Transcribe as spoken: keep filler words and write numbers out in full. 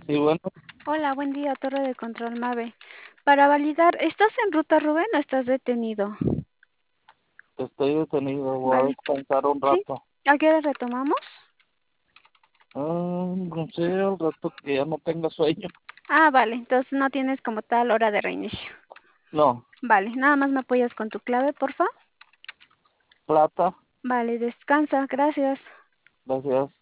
Sí, bueno, Hola, buen día, Torre de Control Mave. Para validar, ¿estás en ruta, Rubén, o estás detenido? estoy detenido, voy a Vale. descansar un ¿Sí? rato. ¿A qué hora retomamos? Ah, no sé, al rato que ya no tenga sueño. Ah, vale, entonces no tienes como tal hora de reinicio. No, Vale, nada más me apoyas con tu clave, porfa. plata, Vale, descansa, gracias. gracias.